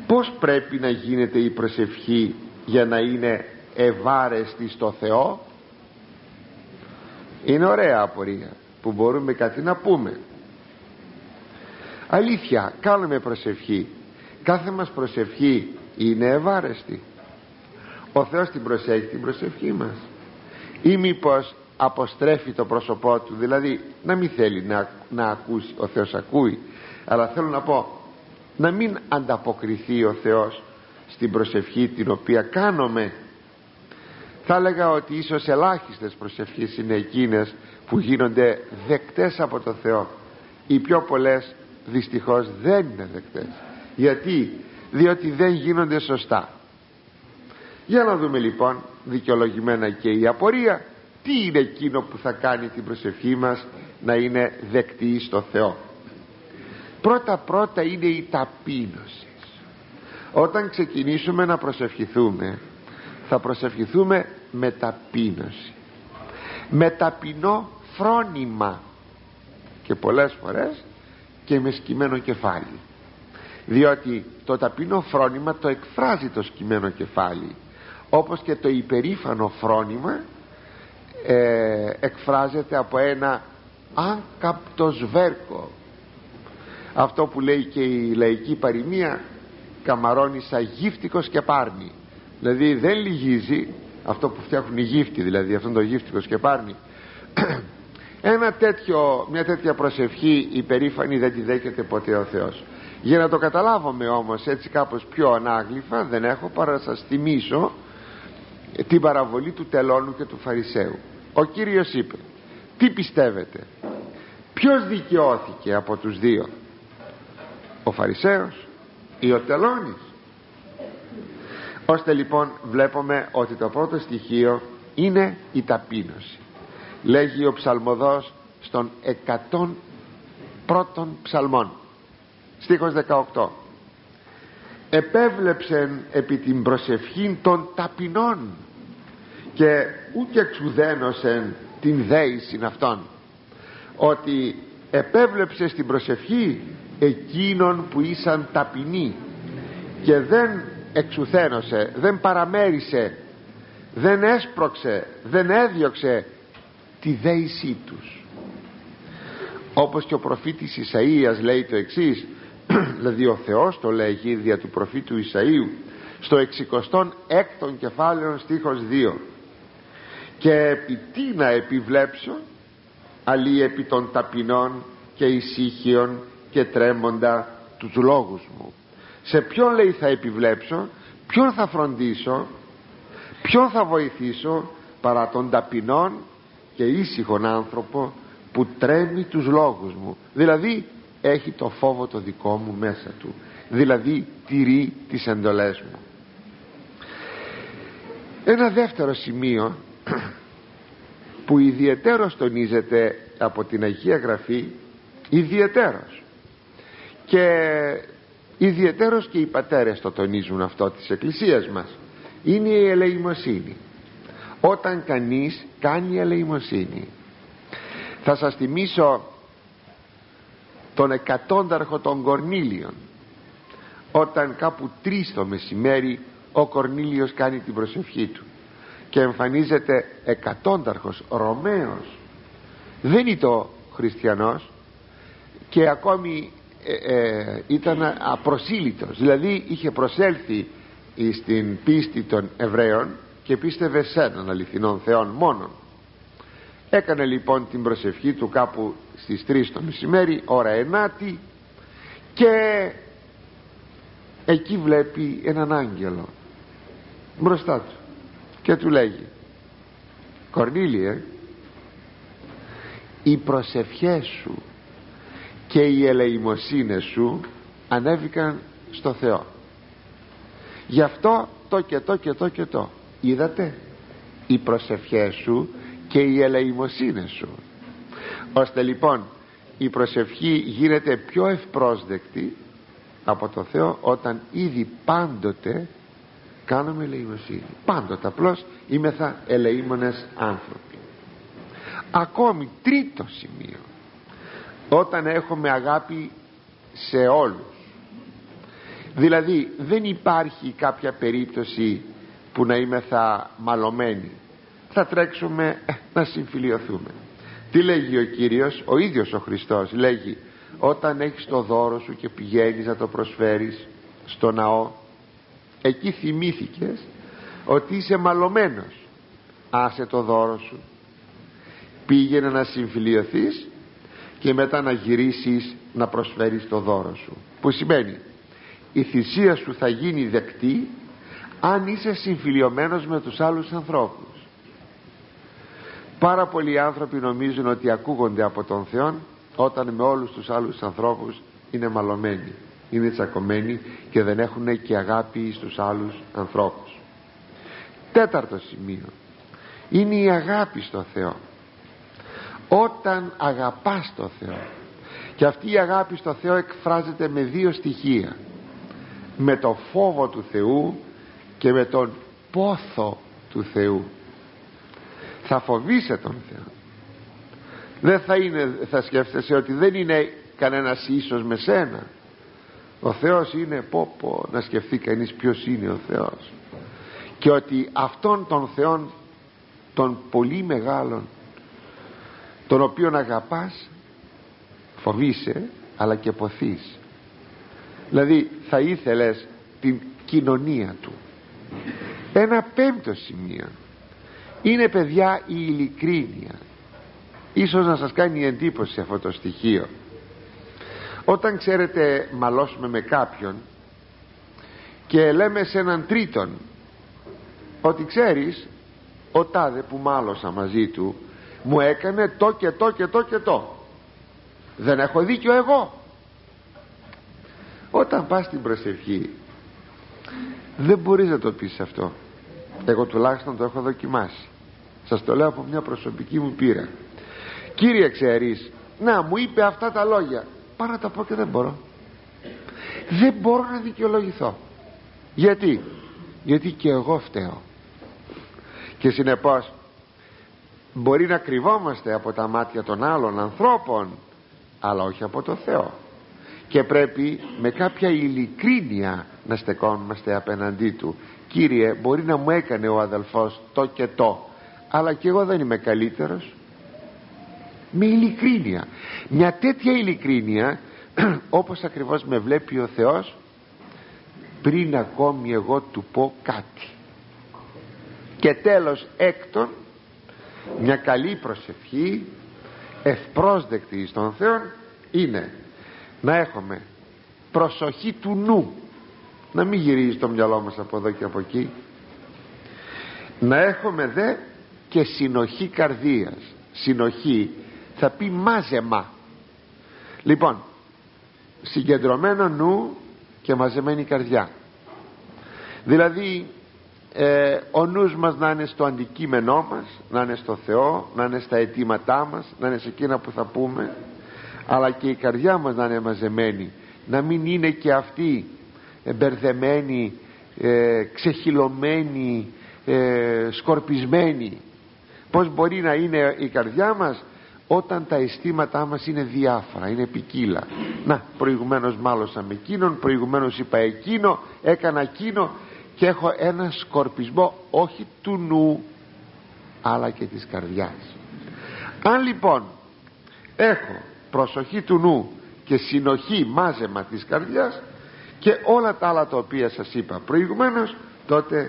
Πώς πρέπει να γίνεται η προσευχή για να είναι ευάρεστη στο Θεό? Είναι ωραία απορία που μπορούμε κάτι να πούμε. Αλήθεια, κάνουμε προσευχή, κάθε μας προσευχή είναι ευάρεστη? Ο Θεός την προσέχει την προσευχή μας, ή μήπως αποστρέφει το πρόσωπό του, δηλαδή να μην θέλει να ακούσει? Ο Θεός ακούει, αλλά θέλω να πω να μην ανταποκριθεί ο Θεός στην προσευχή την οποία κάνουμε. Θα έλεγα ότι ίσως ελάχιστες προσευχές είναι εκείνες που γίνονται δεκτές από το Θεό. Οι πιο πολλές δυστυχώς δεν είναι δεκτές. Γιατί? Διότι δεν γίνονται σωστά. Για να δούμε λοιπόν δικαιολογημένα και η απορία, τι είναι εκείνο που θα κάνει την προσευχή μας να είναι δεκτή στο Θεό. Πρώτα είναι η ταπείνωση. Όταν ξεκινήσουμε να προσευχηθούμε, θα προσευχηθούμε με ταπείνωση, με ταπεινό φρόνημα, και πολλές φορές και με σκυμμένο κεφάλι, διότι το ταπεινό φρόνημα το εκφράζει το σκυμμένο κεφάλι, όπως και το υπερήφανο φρόνημα εκφράζεται από ένα άγκαπτο σβέρκο. Αυτό που λέει και η λαϊκή παροιμία, καμαρώνεις αγύφτικος και πάρνει, δηλαδή δεν λυγίζει, αυτό που φτιάχνουν οι γύφτοι, δηλαδή αυτό το γύφτικος και πάρνει. Μια τέτοια προσευχή υπερήφανη δεν τη δέχεται ποτέ ο Θεός. Για να το καταλάβουμε όμως έτσι κάπως πιο ανάγλυφα, δεν έχω παρά να σας θυμίσω την παραβολή του τελώνου και του Φαρισαίου. Ο Κύριος είπε, τι πιστεύετε, ποιος δικαιώθηκε από τους δύο, ο Φαρισαίος ή ο τελώνης? Ώστε λοιπόν βλέπουμε ότι το πρώτο στοιχείο είναι η ταπείνωση. Λέγει ο ψαλμοδός στον 101 ψαλμόν, στίχος 18, επέβλεψεν επί την προσευχήν των ταπεινών και ούτε εξουδένωσεν την δέησιν αυτών. Ότι επέβλεψε στην προσευχή εκείνων που ήσαν ταπεινοί και δεν εξουθένωσε, δεν παραμέρισε, δεν έσπρωξε, δεν έδιωξε τη δέησή τους. Όπως και ο προφήτης Ισαΐας λέει το εξής, δηλαδή ο Θεός το λέγει δια του προφήτου Ισαΐου στο 66ο κεφάλαιο στίχος 2, και επί τι να επιβλέψω αλλή επί των ταπεινών και ησύχιων και τρέμοντα τους λόγους μου. Σε ποιον λέει θα επιβλέψω, ποιον θα φροντίσω, ποιον θα βοηθήσω παρά των ταπεινών και ήσυχον άνθρωπο που τρέμει τους λόγους μου, δηλαδή έχει το φόβο το δικό μου μέσα του, δηλαδή τηρεί τις εντολές μου. Ένα δεύτερο σημείο που ιδιαιτέρως τονίζεται από την Αγία Γραφή, ιδιαιτέρως, και ιδιαιτέρως και οι πατέρες το τονίζουν αυτό της Εκκλησίας μας, είναι η ελεημοσύνη. Όταν κανείς κάνει ελεημοσύνη, θα σας θυμίσω τον 100 των Κορνήλιων, όταν κάπου 3 το μεσημέρι ο Κορνήλιος κάνει την προσευχή του και εμφανίζεται 100 Ρωμαίος, δεν ήταν ο χριστιανός και ακόμη ήταν απροσήλυτος, δηλαδή είχε προσέλθει στην πίστη των Εβραίων και πίστευε σε έναν αληθινόν Θεόν μόνον. Έκανε λοιπόν την προσευχή του κάπου στις 3 το μεσημέρι, ώρα 9η, και εκεί βλέπει έναν άγγελο μπροστά του και του λέγει, Κορνήλιε, οι προσευχές σου και οι ελεημοσύνες σου ανέβηκαν στο Θεό, γι' αυτό το και το και το και το. Είδατε, οι προσευχές σου και οι ελεημοσύνες σου. Ώστε λοιπόν η προσευχή γίνεται πιο ευπρόσδεκτη από το Θεό όταν ήδη πάντοτε κάνουμε ελεημοσύνη. Πάντοτε απλώς είμεθα ελεήμονες άνθρωποι. Ακόμη τρίτο σημείο, όταν έχουμε αγάπη σε όλους, Δηλαδή δεν υπάρχει κάποια περίπτωση που να είμεθα μαλωμένοι, θα τρέξουμε να συμφιλιωθούμε. Τι λέγει ο Κύριος, ο ίδιος ο Χριστός λέγει: όταν έχεις το δώρο σου και πηγαίνεις να το προσφέρεις στο ναό, εκεί θυμήθηκες ότι είσαι μαλωμένος, άσε το δώρο σου, πήγαινε να συμφιλιωθείς και μετά να γυρίσεις να προσφέρεις το δώρο σου, που σημαίνει η θυσία σου θα γίνει δεκτή αν είσαι συμφιλιωμένος με τους άλλους ανθρώπους. Πάρα πολλοί άνθρωποι νομίζουν ότι ακούγονται από τον Θεό όταν με όλους τους άλλους ανθρώπους είναι μαλωμένοι, είναι τσακωμένοι και δεν έχουν και αγάπη στους άλλους ανθρώπους. Τέταρτο σημείο είναι η αγάπη στο Θεό. Όταν αγαπάς το Θεό, και αυτή η αγάπη στο Θεό εκφράζεται με δύο στοιχεία, με το φόβο του Θεού και με τον πόθο του Θεού. Θα φοβείσαι τον Θεό, δεν θα σκέφτεσαι ότι δεν είναι κανένας ίσος με σένα. Ο Θεός είναι να σκεφτεί κανείς ποιος είναι ο Θεός, και ότι αυτόν τον Θεόν τον πολύ μεγάλον, τον οποίον αγαπάς, φοβείσαι αλλά και ποθείς. Δηλαδή θα ήθελες την κοινωνία του. Ένα πέμπτο σημείο είναι, παιδιά, η ειλικρίνεια. Ίσως να σας κάνει εντύπωση αυτό το στοιχείο. Όταν, ξέρετε, μαλώσουμε με κάποιον και λέμε σε έναν τρίτον ότι ξέρεις, ο τάδε που μάλωσα μαζί του μου έκανε το και το και το και το, δεν έχω δίκιο εγώ. Όταν πας στην προσευχή δεν μπορείς να το πεις αυτό. Εγώ τουλάχιστον το έχω δοκιμάσει, σας το λέω από μια προσωπική μου πείρα. Κύριε, ξέρεις, να μου είπε αυτά τα λόγια, πάω να τα πω και δεν μπορώ. Δεν μπορώ να δικαιολογηθώ. Γιατί και εγώ φταίω. Και συνεπώς μπορεί να κρυβόμαστε από τα μάτια των άλλων ανθρώπων, αλλά όχι από το Θεό, και πρέπει με κάποια ειλικρίνεια να στεκόμαστε απέναντί του. Κύριε, μπορεί να μου έκανε ο αδελφός το και το, αλλά και εγώ δεν είμαι καλύτερος. Με ειλικρίνεια, μια τέτοια ειλικρίνεια όπως ακριβώς με βλέπει ο Θεός πριν ακόμη εγώ του πω κάτι. Και τέλος, έκτον, μια καλή προσευχή ευπρόσδεκτη στον Θεό είναι να έχουμε προσοχή του νου, να μην γυρίζει το μυαλό μας από εδώ και από εκεί, να έχουμε δε και συνοχή καρδίας. Συνοχή θα πει μάζεμα. Λοιπόν, συγκεντρωμένο νου και μαζεμένη καρδιά. Δηλαδή ο νους μας να είναι στο αντικείμενό μας, να είναι στο Θεό, να είναι στα αιτήματά μας, να είναι σε εκείνα που θα πούμε, αλλά και η καρδιά μας να είναι μαζεμένη, να μην είναι και αυτή μπερδεμένη, ξεχυλωμένη, σκορπισμένη. Πως μπορεί να είναι η καρδιά μας όταν τα αισθήματά μας είναι διάφορα, είναι ποικίλα? Να, προηγουμένως μάλωσα με εκείνον, προηγουμένως είπα εκείνο, έκανα εκείνο, και έχω ένα σκορπισμό όχι του νου αλλά και της καρδιάς. Αν λοιπόν έχω προσοχή του νου και συνοχή, μάζεμα της καρδιάς και όλα τα άλλα τα οποία σας είπα προηγουμένως, τότε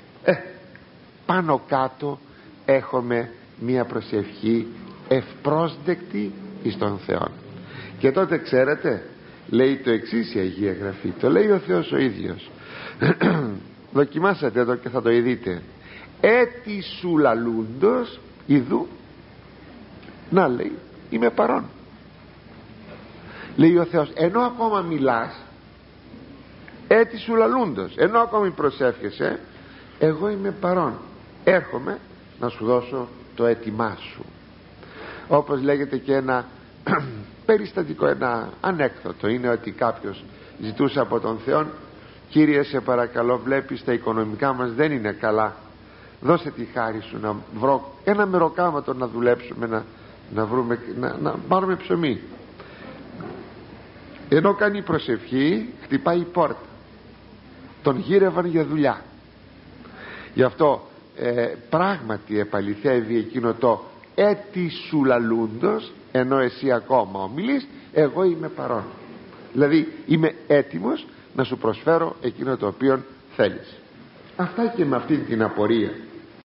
πάνω κάτω έχουμε μία προσευχή ευπρόσδεκτη εις τον Θεό. Και τότε, ξέρετε, λέει το εξής η Αγία Γραφή, το λέει ο Θεός ο ίδιος. Δοκιμάσατε το και θα το ειδείτε. Έτι σου λαλούντος ιδού, να, λέει, είμαι παρόν. Λέει ο Θεός, ενώ ακόμα μιλάς, έτι σου λαλούντος, ενώ ακόμη προσεύχεσαι, εγώ είμαι παρόν, έρχομαι να σου δώσω το αίτημά σου. Όπως λέγεται και ένα περιστατικό, ένα ανέκδοτο είναι, ότι κάποιος ζητούσε από τον Θεό, Κύριε, σε παρακαλώ, βλέπεις τα οικονομικά μας δεν είναι καλά, δώσε τη χάρη σου να βρω ένα μεροκάματο να δουλέψουμε, να βρούμε, να πάρουμε ψωμί. Ενώ κάνει προσευχή, χτυπάει η πόρτα. τον γύρευαν για δουλειά. Γι' αυτό πράγματι επαληθεύει εκείνο το έτι σου λαλούντος, ενώ εσύ ακόμα ομιλείς, εγώ είμαι παρόν. Δηλαδή είμαι έτοιμος να σου προσφέρω εκείνο το οποίο θέλεις. Αυτά και με αυτήν την απορία